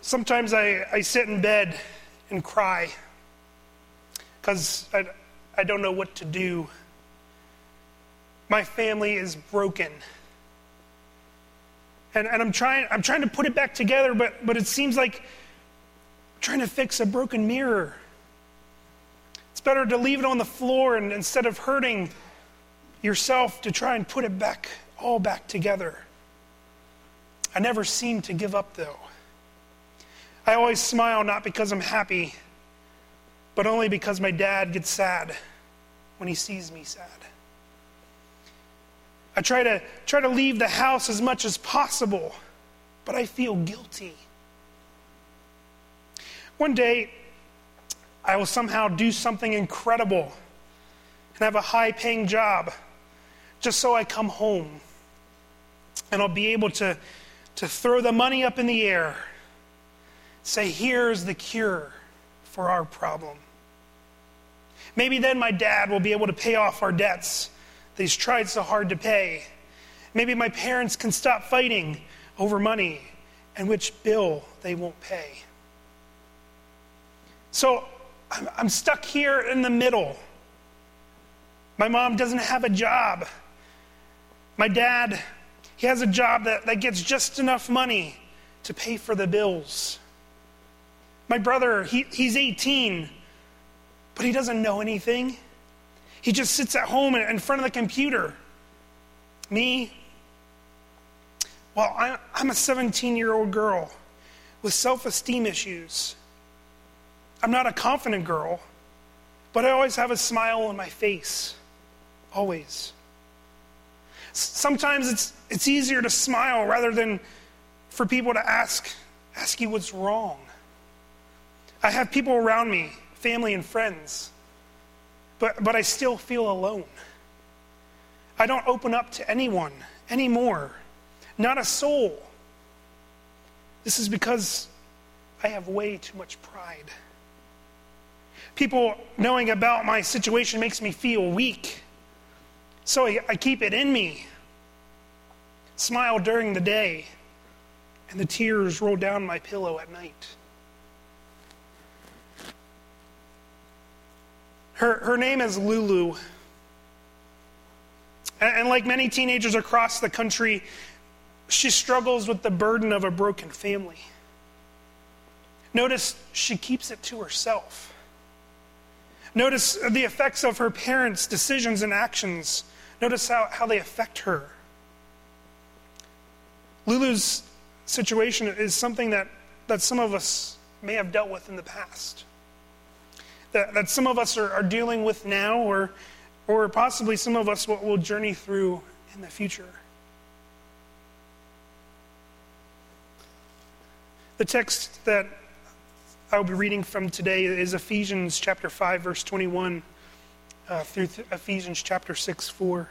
Sometimes I sit in bed and cry because I don't know what to do. My family is broken. And I'm trying to put it back together, but it seems like I'm trying to fix a broken mirror. It's better to leave it on the floor and instead of hurting yourself to try and put it all back together. I never seem to give up though. I always smile not because I'm happy, but only because my dad gets sad when he sees me sad. I try to leave the house as much as possible, but I feel guilty. One day, I will somehow do something incredible and have a high-paying job just so I come home. And I'll be able to throw the money up in the air, say, here's the cure for our problem. Maybe then my dad will be able to pay off our debts that he's tried so hard to pay. Maybe my parents can stop fighting over money and which bill they won't pay. So I'm stuck here in the middle. My mom doesn't have a job. My dad, he has a job that gets just enough money to pay for the bills. My brother, he's 18, but he doesn't know anything. He just sits at home in front of the computer. Me, well, I'm a 17-year-old girl with self-esteem issues. I'm not a confident girl, but I always have a smile on my face. Always. Sometimes it's easier to smile rather than for people to ask you what's wrong. I have people around me, family and friends, but I still feel alone. I don't open up to anyone anymore, not a soul. This is because I have way too much pride. People knowing about my situation makes me feel weak, so I keep it in me. Smile during the day, and the tears roll down my pillow at night. Her name is Lulu. And like many teenagers across the country, she struggles with the burden of a broken family. Notice she keeps it to herself. Notice the effects of her parents' decisions and actions. Notice how they affect her. Lulu's situation is something that some of us may have dealt with in the past. That some of us are dealing with now, or possibly some of us will journey through in the future. The text that I'll be reading from today is Ephesians chapter 5, verse 21 through Ephesians chapter 6, 4.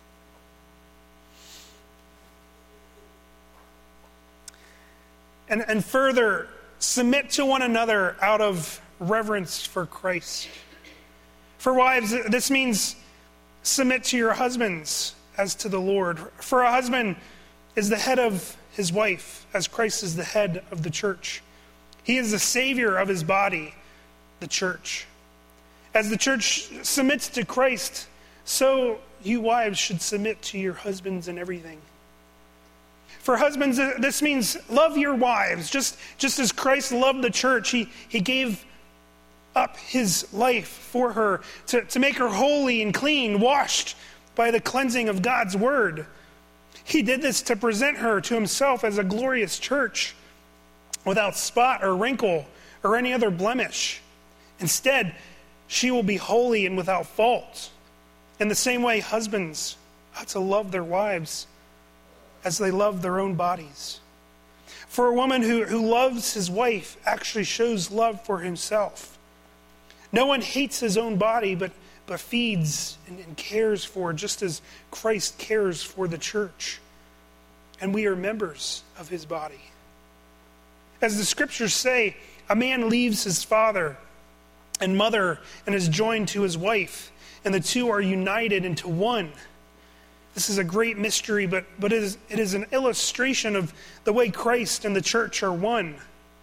And further, submit to one another out of reverence for Christ. For wives, this means submit to your husbands as to the Lord. For a husband is the head of his wife, as Christ is the head of the church. He is the Savior of his body, the church. As the church submits to Christ, so you wives should submit to your husbands in everything. For husbands, this means love your wives. Just as Christ loved the church, he gave up his life for her to make her holy and clean, washed by the cleansing of God's word. He did this to present her to himself as a glorious church without spot or wrinkle or any other blemish. Instead, she will be holy and without fault. In the same way, husbands ought to love their wives as they love their own bodies. For a woman who loves his wife actually shows love for himself. No one hates his own body, but feeds and cares for, just as Christ cares for the church. And we are members of his body. As the scriptures say, a man leaves his father and mother and is joined to his wife, and the two are united into one. This is a great mystery, but it is an illustration of the way Christ and the church are one.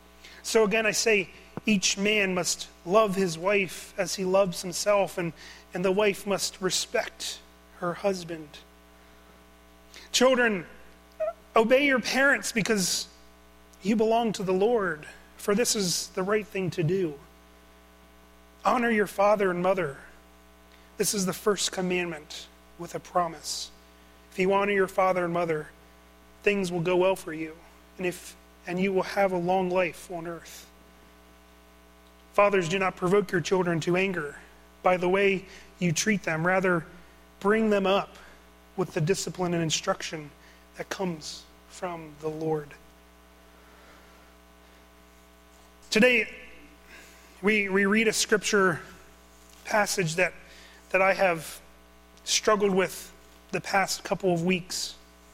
So again, I say, each man must love his wife as he loves himself, and the wife must respect her husband. Children, obey your parents because you belong to the Lord, for this is the right thing to do. Honor your father and mother. This is the first commandment with a promise. If you honor your father and mother, things will go well for you, and you will have a long life on earth. Fathers, do not provoke your children to anger by the way you treat them. Rather, bring them up with the discipline and instruction that comes from the Lord. Today, we read a scripture passage that I have struggled with the past couple of weeks.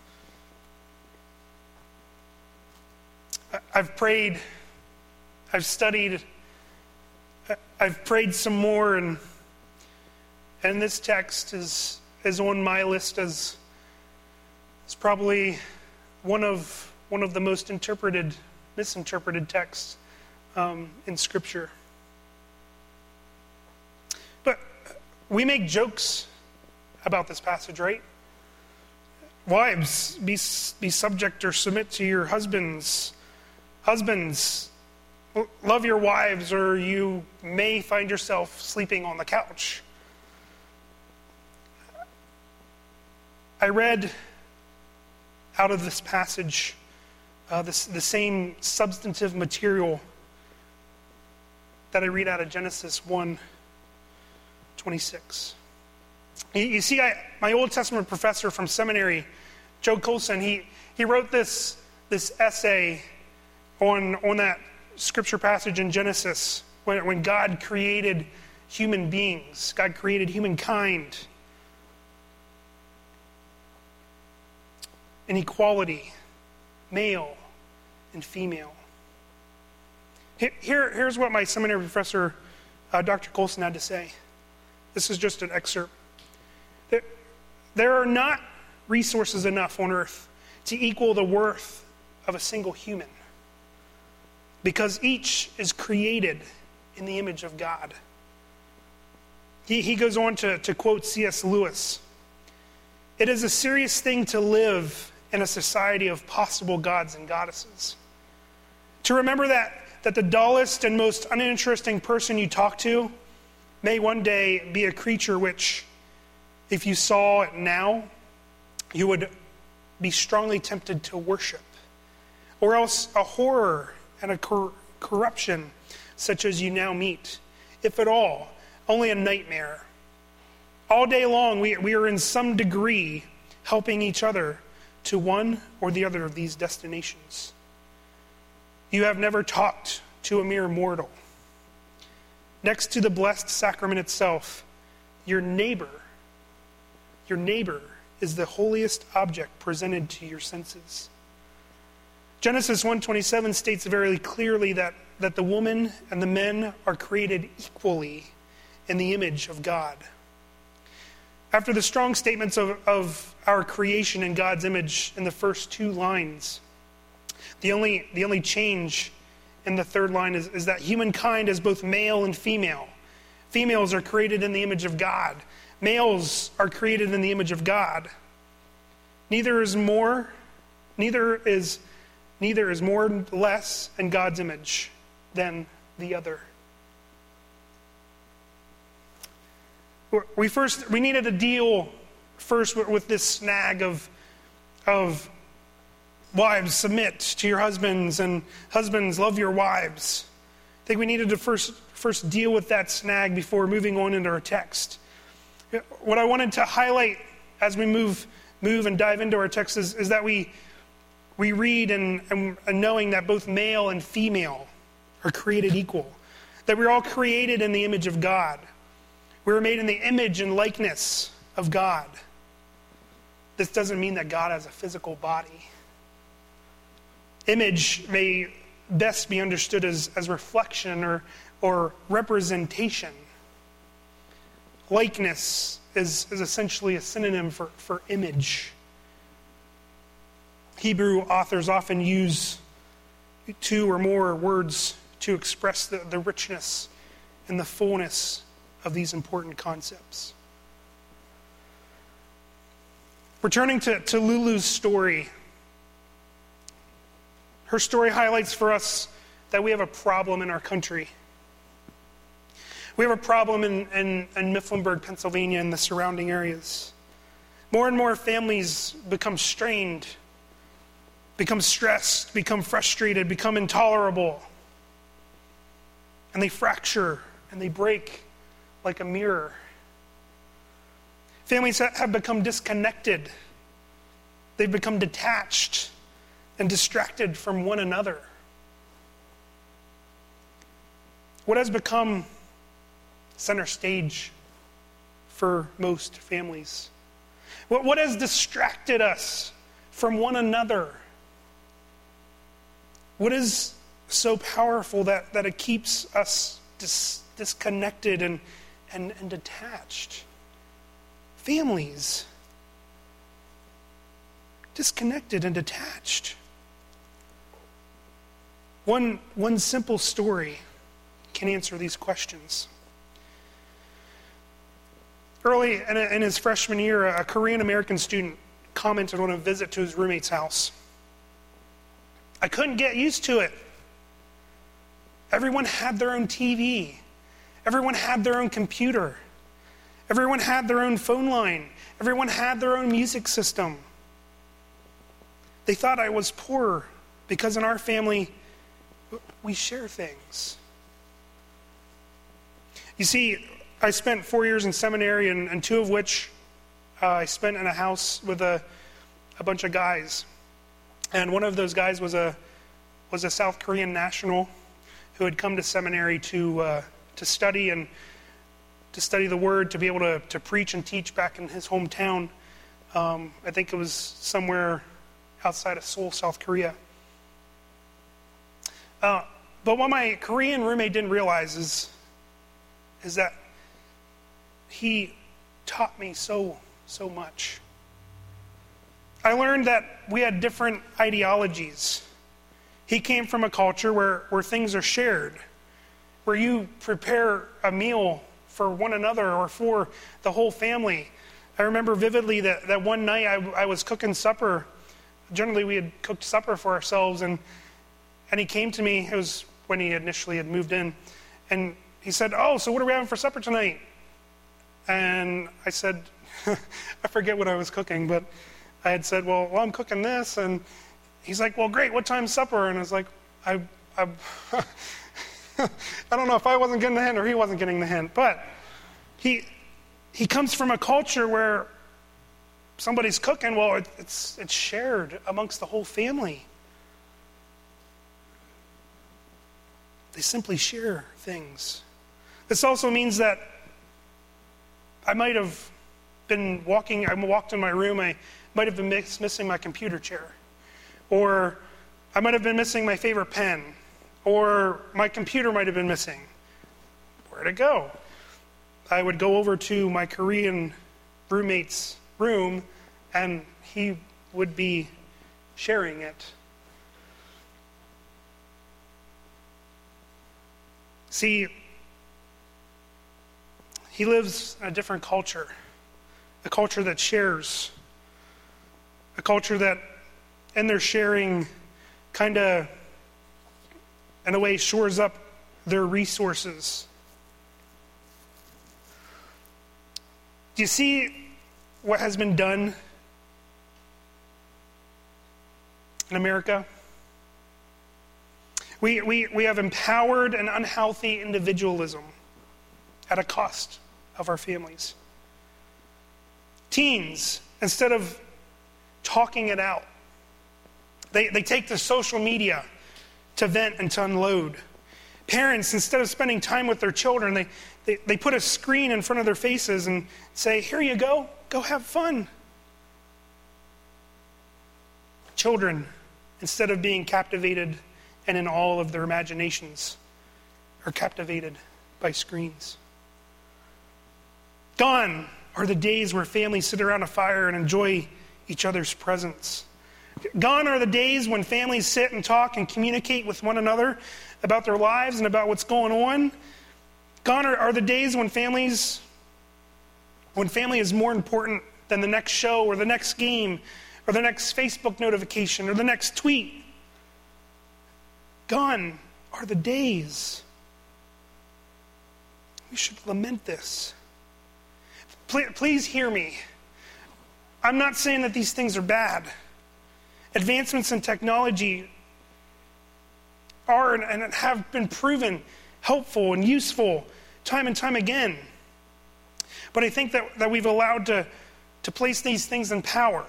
I've prayed, I've studied, I've prayed some more, and this text is on my list as probably one of the most misinterpreted texts in Scripture. But we make jokes about this passage, right? Wives, be subject or submit to your husbands. Husbands, love your wives, or you may find yourself sleeping on the couch. I read out of this passage the same substantive material that I read out of Genesis 1:26. You see, my Old Testament professor from seminary, Joe Colson, he wrote this essay on that scripture passage in Genesis when God created human beings, God created humankind in equality, male and female. Here's what my seminary professor, Dr. Colson, had to say. This is just an excerpt. There are not resources enough on earth to equal the worth of a single human, because each is created in the image of God. He goes on to quote C.S. Lewis. It is a serious thing to live in a society of possible gods and goddesses. To remember that the dullest and most uninteresting person you talk to may one day be a creature which, if you saw it now, you would be strongly tempted to worship. Or else a horror and a corruption such as you now meet, if at all, only a nightmare. All day long we are in some degree helping each other to one or the other of these destinations. You have never talked to a mere mortal. Next to the blessed sacrament itself, your neighbor is the holiest object presented to your senses. Genesis 1:27 states very clearly that the woman and the men are created equally in the image of God. After the strong statements of our creation in God's image in the first two lines, the only change in the third line is that humankind is both male and female. Females are created in the image of God. Males are created in the image of God. Neither is more less in God's image than the other. We needed to deal first with this snag of wives, submit to your husbands, and husbands, love your wives. I think we needed to first deal with that snag before moving on into our text. What I wanted to highlight as we move and dive into our text is that we read and knowing that both male and female are created equal, that we're all created in the image of God. We were made in the image and likeness of God. This doesn't mean that God has a physical body. Image may best be understood as reflection or representation. Likeness is essentially a synonym for image. Hebrew authors often use two or more words to express the richness and the fullness of these important concepts. Returning to Lulu's story, her story highlights for us that we have a problem in our country. We have a problem in Mifflinburg, Pennsylvania, and the surrounding areas. More and more families become strained, become stressed, become frustrated, become intolerable. And they fracture and they break like a mirror. Families have become disconnected. They've become detached and distracted from one another. What has become center stage for most families? What has distracted us from one another? What is so powerful that it keeps us disconnected and detached? Families. Disconnected and detached. One simple story can answer these questions. Early in his freshman year, a Korean-American student commented on a visit to his roommate's house. I couldn't get used to it. Everyone had their own TV. Everyone had their own computer. Everyone had their own phone line. Everyone had their own music system. They thought I was poor because in our family, we share things. You see, I spent 4 years in seminary, and 2 of which I spent in a house with a bunch of guys. And one of those guys was a South Korean national who had come to seminary to study and to study the Word, to be able to preach and teach back in his hometown. I think it was somewhere outside of Seoul, South Korea. But what my Korean roommate didn't realize is that he taught me so much. I learned that we had different ideologies. He came from a culture where things are shared, where you prepare a meal for one another or for the whole family. I remember vividly that one night I was cooking supper. Generally, we had cooked supper for ourselves, and he came to me. It was when he initially had moved in, and he said, "Oh, so what are we having for supper tonight?" And I said, I forget what I was cooking, but I had said, well, I'm cooking this, and he's like, well, great, what time's supper? And I was like, I don't know if I wasn't getting the hint or he wasn't getting the hint, but he comes from a culture where somebody's cooking, well, it's shared amongst the whole family. They simply share things. This also means that I might have been I walked in my room, I might have been missing my computer chair. Or I might have been missing my favorite pen. Or my computer might have been missing. Where'd it go? I would go over to my Korean roommate's room, and he would be sharing it. See, he lives in a different culture, a culture that shares, a culture that, in their sharing, kind of, in a way, shores up their resources. Do you see what has been done in America? We have empowered an unhealthy individualism at a cost of our families. Teens, instead of talking it out, they take to social media to vent and to unload. Parents, instead of spending time with their children, they put a screen in front of their faces and say, here you go have fun. Children, instead of being captivated and in all of their imaginations, are captivated by screens. Gone are the days where families sit around a fire and enjoy each other's presence. Gone are the days when families sit and talk and communicate with one another about their lives and about what's going on. Gone are the days when family is more important than the next show or the next game or the next Facebook notification or the next tweet. Gone are the days. We should lament this. Please hear me. I'm not saying that these things are bad. Advancements in technology are and have been proven helpful and useful time and time again. But I think that we've allowed to place these things in power.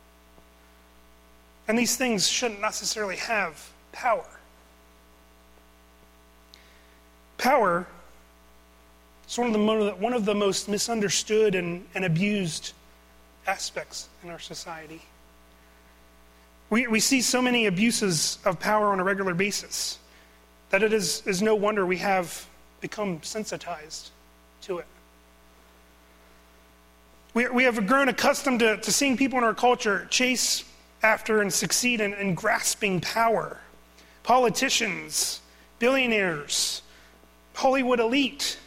And these things shouldn't necessarily have power. Power is one of the most misunderstood and abused aspects in our society. We see so many abuses of power on a regular basis that it is no wonder we have become sensitized to it. We have grown accustomed to seeing people in our culture chase after and succeed in grasping power. Politicians, billionaires, Hollywood elite.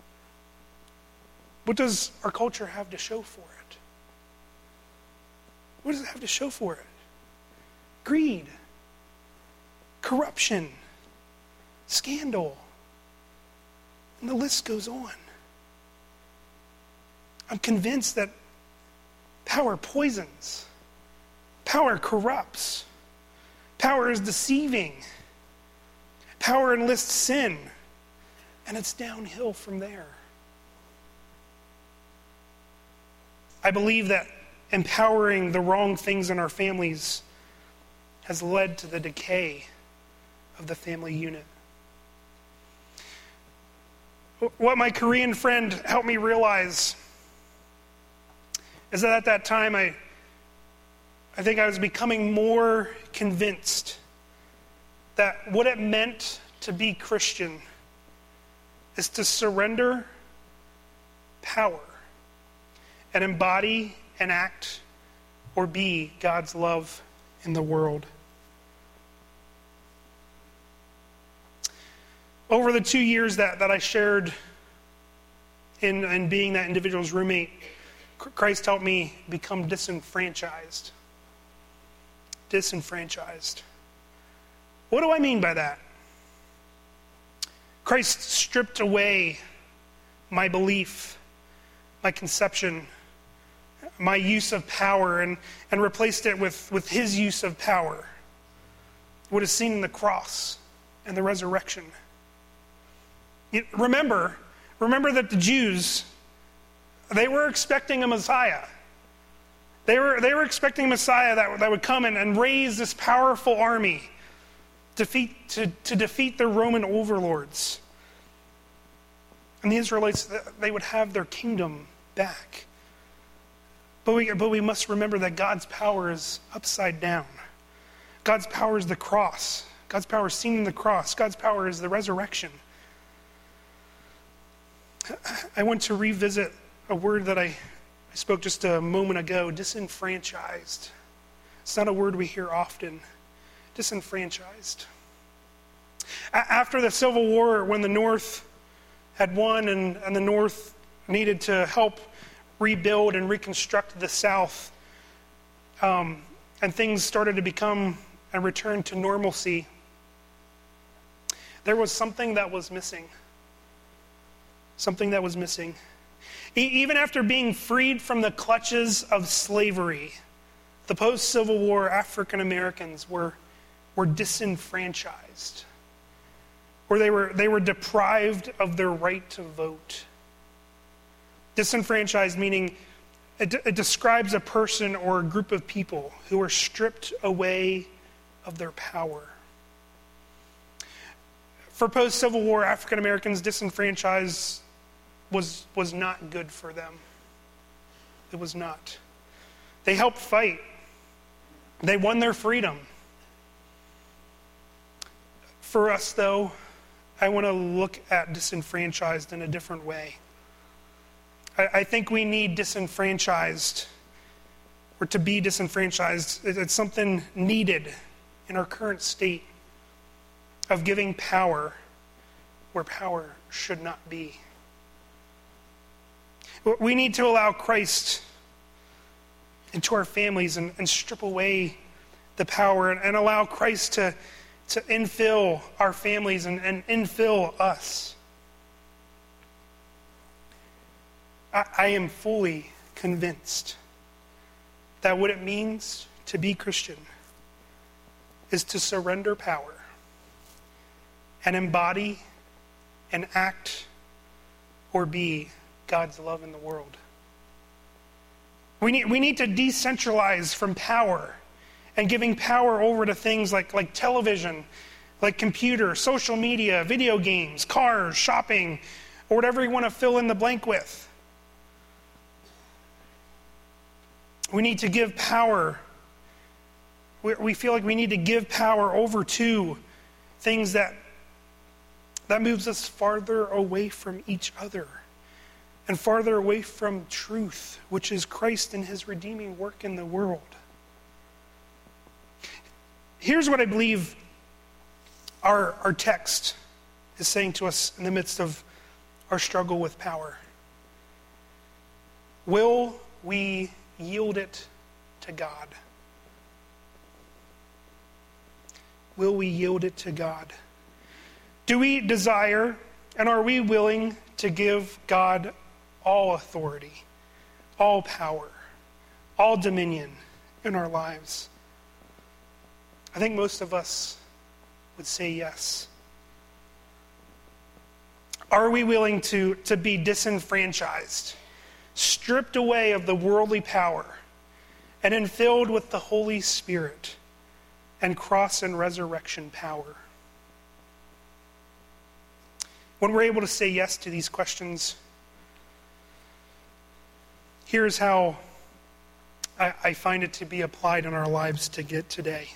What does our culture have to show for it? What does it have to show for it? Greed, corruption, scandal, and the list goes on. I'm convinced that power poisons, power corrupts, power is deceiving, power enlists sin, and it's downhill from there. I believe that empowering the wrong things in our families has led to the decay of the family unit. What my Korean friend helped me realize is that at that time I think I was becoming more convinced that what it meant to be Christian is to surrender power and embody and act or be God's love in the world. Over the 2 years that I shared in being that individual's roommate, Christ helped me become disenfranchised. Disenfranchised. What do I mean by that? Christ stripped away my belief, my conception, my use of power, and replaced it with his use of power. What is seen in the cross and the resurrection. Remember that the Jews, they were expecting a Messiah. They were expecting a Messiah that would come and raise this powerful army to defeat the Roman overlords. And the Israelites, they would have their kingdom back. But we must remember that God's power is upside down. God's power is the cross. God's power is seen in the cross. God's power is the resurrection. I want to revisit a word that I spoke just a moment ago, disenfranchised. It's not a word we hear often. Disenfranchised. After the Civil War, when the North had won and the North needed to help rebuild and reconstruct the South, and things started to become and return to normalcy, there was something that was missing. Something that was missing. Even after being freed from the clutches of slavery, the post-Civil War African Americans were disenfranchised, or they were deprived of their right to vote. Disenfranchised meaning it describes a person or a group of people who are stripped away of their power. For post-Civil War African Americans, disenfranchised was not good for them. It was not. They helped fight. They won their freedom. For us, though, I want to look at disenfranchised in a different way. I think we need disenfranchised, or to be disenfranchised. It's something needed in our current state. of giving power where power should not be. We need to allow Christ into our families and strip away the power and allow Christ to infill our families and infill us. I am fully convinced that what it means to be Christian is to surrender power and embody and act or be God's love in the world. We need to decentralize from power and giving power over to things like television, like computer, social media, video games, cars, shopping, or whatever you want to fill in the blank with. We need to give power. We feel like we need to give power over to things that moves us farther away from each other and farther away from truth, which is Christ and his redeeming work in the world. Here's what I believe our text is saying to us in the midst of our struggle with power. Will we yield it to God? Will we yield it to God? Do we desire and are we willing to give God all authority, all power, all dominion in our lives? I think most of us would say yes. Are we willing to be disenfranchised, stripped away of the worldly power, and then filled with the Holy Spirit and cross and resurrection power? When we're able to say yes to these questions, here's how I find it to be applied in our lives to get today.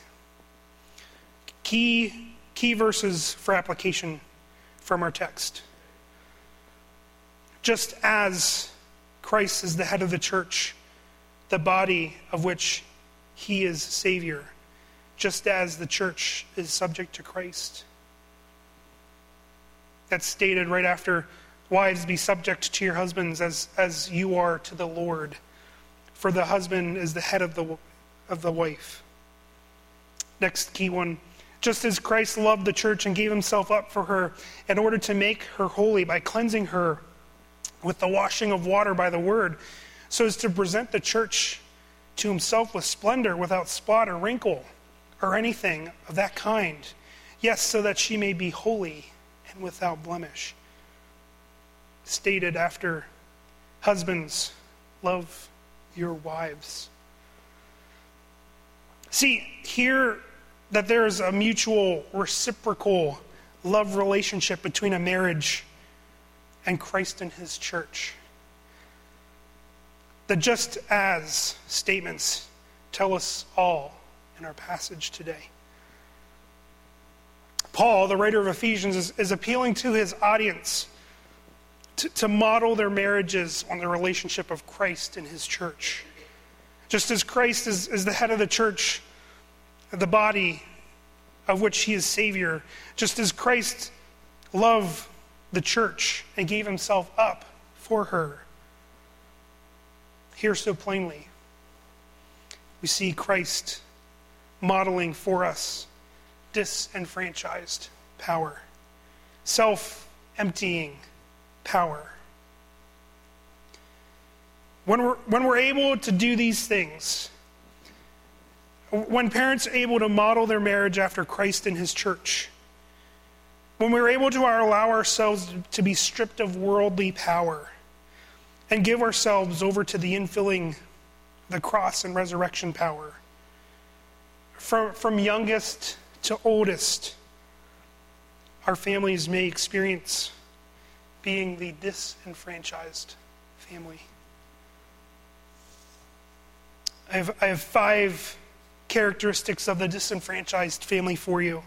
Key verses for application from our text. Just as Christ is the head of the church, the body of which he is Savior, just as the church is subject to Christ. That's stated right after, wives, be subject to your husbands as you are to the Lord. For the husband is the head of the wife. Next key one. Just as Christ loved the church and gave himself up for her in order to make her holy by cleansing her with the washing of water by the word, so as to present the church to himself with splendor, without spot or wrinkle or anything of that kind. Yes, so that she may be holy and without blemish. Stated after, husbands, love your wives. See, here that there is a mutual, reciprocal love relationship between a marriage and Christ and his church. The just as statements tell us all in our passage today. Paul, the writer of Ephesians, is appealing to his audience to model their marriages on the relationship of Christ and his church. Just as Christ is the head of the church, the body of which he is Savior, just as Christ loved the church and gave himself up for her. Here so plainly, we see Christ modeling for us disenfranchised power, self-emptying power. When we're able to do these things, when parents are able to model their marriage after Christ and his church, when we're able to allow ourselves to be stripped of worldly power and give ourselves over to the infilling, the cross and resurrection power, from youngest to oldest, our families may experience being the disenfranchised family. I have 5 characteristics of the disenfranchised family for you.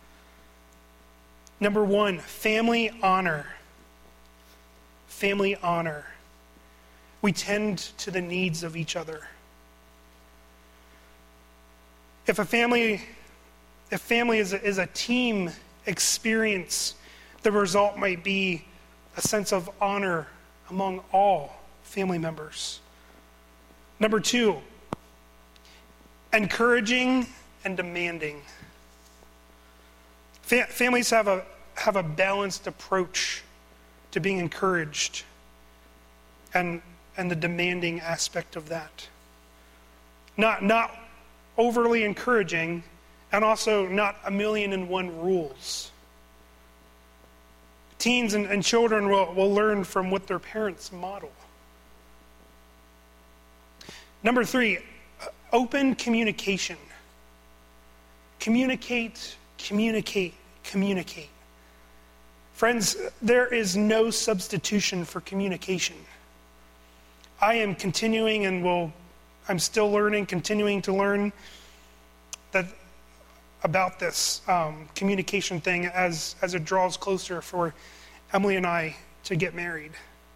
Number 1, family honor. Family honor. We tend to the needs of each other. If family is a team experience, the result might be a sense of honor among all family members. Number 2, encouraging and demanding. Families have a balanced approach to being encouraged and the demanding aspect of that. Not overly encouraging, and also not 1,000,001 rules. Teens and children will learn from what their parents model. Number 3, open communication. Communicate, communicate, communicate. Friends, there is no substitution for communication. I am continuing I'm still learning, continuing to learn about this communication thing as it draws closer for Emily and I to get married.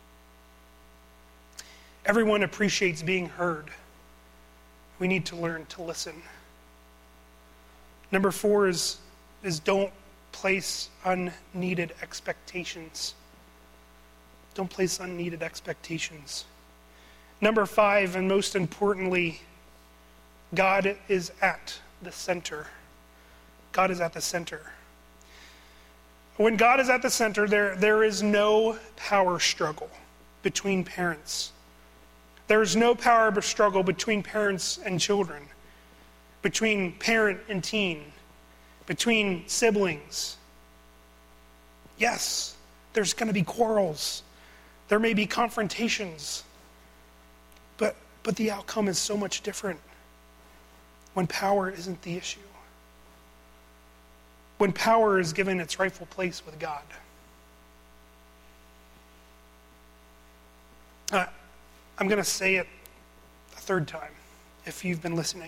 Everyone appreciates being heard. We need to learn to listen. Number 4 is don't place unneeded expectations. Don't place unneeded expectations. Number 5, and most importantly, God is at the center. God is at the center. When God is at the center, there is no power struggle between parents. There is no power struggle between parents and children, between parent and teen, between siblings. Yes, there's going to be quarrels. There may be confrontations. But the outcome is so much different when power isn't the issue. When power is given its rightful place with God. I'm going to say it a third time, if you've been listening.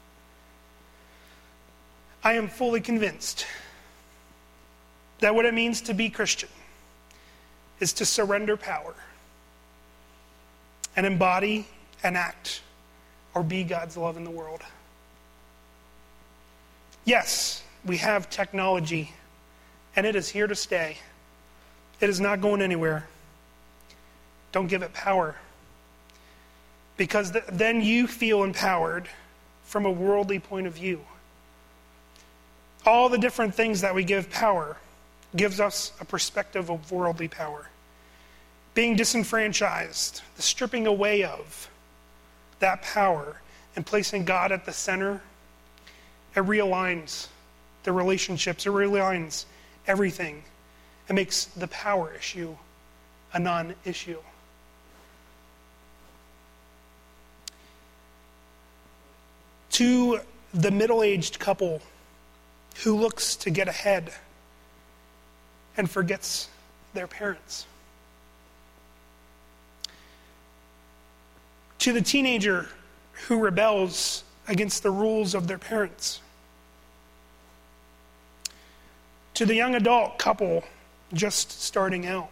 I am fully convinced that what it means to be Christian is to surrender power and embody and act or be God's love in the world. Yes, we have technology, and it is here to stay. It is not going anywhere. Don't give it power. Because then you feel empowered from a worldly point of view. All the different things that we give power gives us a perspective of worldly power. Being disenfranchised, the stripping away of that power and placing God at the center, it realigns the relationships, it realigns everything. It makes the power issue a non-issue. To the middle-aged couple who looks to get ahead and forgets their parents. To the teenager who rebels against the rules of their parents. To the young adult couple just starting out.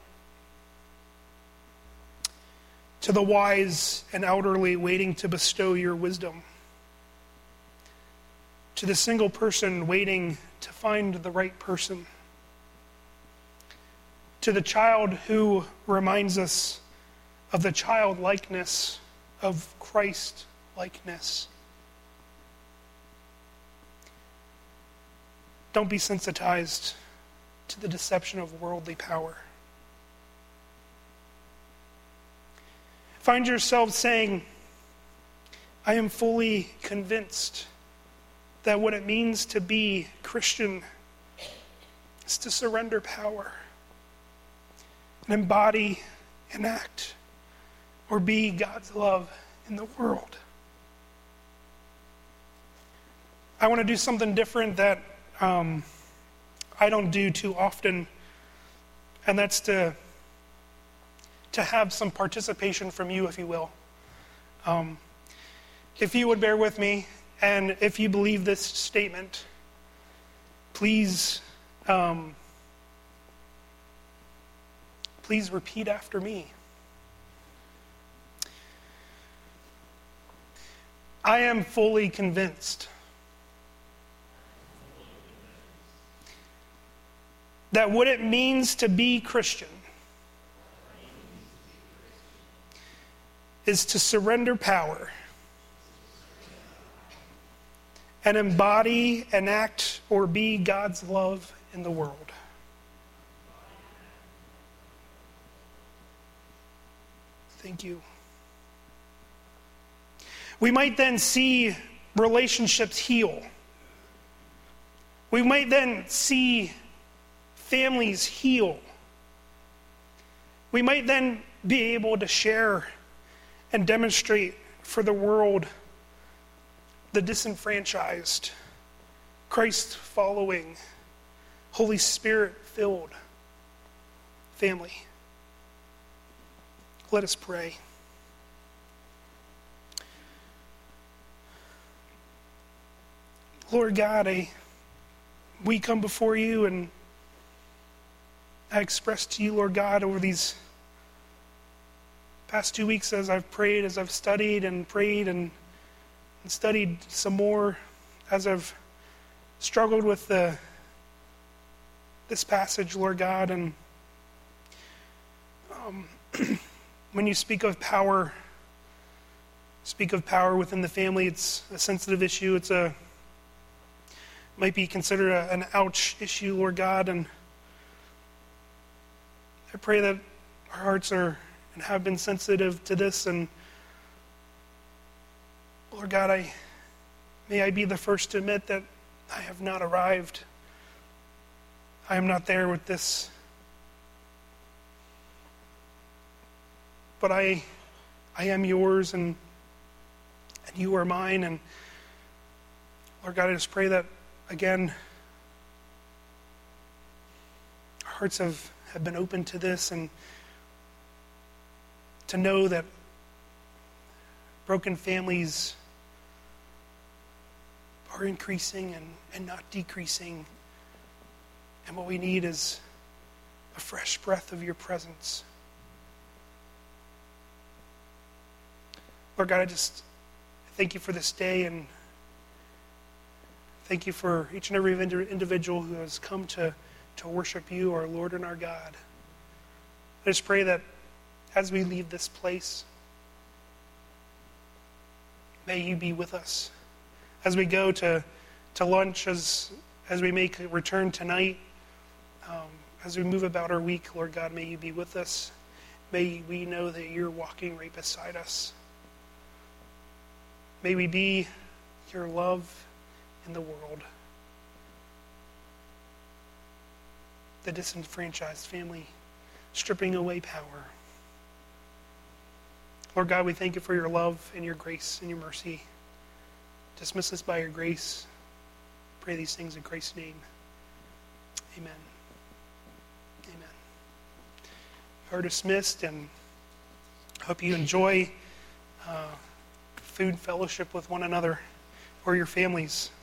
To the wise and elderly waiting to bestow your wisdom. To the single person waiting to find the right person. To the child who reminds us of the childlikeness of Christ-likeness. Don't be sensitized to the deception of worldly power. Find yourself saying, I am fully convinced that what it means to be Christian is to surrender power and embody and act or be God's love in the world. I want to do something different that I don't do too often, and that's to have some participation from you, if you will. If you would bear with me, and if you believe this statement, please repeat after me. I am fully convinced that what it means to be Christian is to surrender power and embody, enact, or be God's love in the world. Thank you. We might then see relationships heal. We might then see families heal. We might then be able to share and demonstrate for the world the disenfranchised, Christ-following, Holy Spirit-filled family. Let us pray. Lord God, we come before you, and I express to you, Lord God, over these past 2 weeks as I've prayed, as I've studied and prayed and studied some more, as I've struggled with this passage, Lord God, and when you speak of power within the family, it's a sensitive issue. Might be considered an ouch issue, Lord God, and I pray that our hearts are and have been sensitive to this, and Lord God, may I be the first to admit that I have not arrived. I am not there with this. But I am yours, and you are mine, and Lord God, I just pray that, again, our hearts have been open to this, and to know that broken families are increasing and not decreasing. And what we need is a fresh breath of your presence. Lord God, I thank you for this day, and thank you for each and every individual who has come to worship you, our Lord and our God. I just pray that as we leave this place, may you be with us. As we go to lunch, as we make a return tonight, as we move about our week, Lord God, may you be with us. May we know that you're walking right beside us. May we be your love in the world. The disenfranchised family, stripping away power. Lord God, we thank you for your love and your grace and your mercy. Dismiss us by your grace. Pray these things in Christ's name. Amen. Amen. You are dismissed, and I hope you enjoy food fellowship with one another or your families.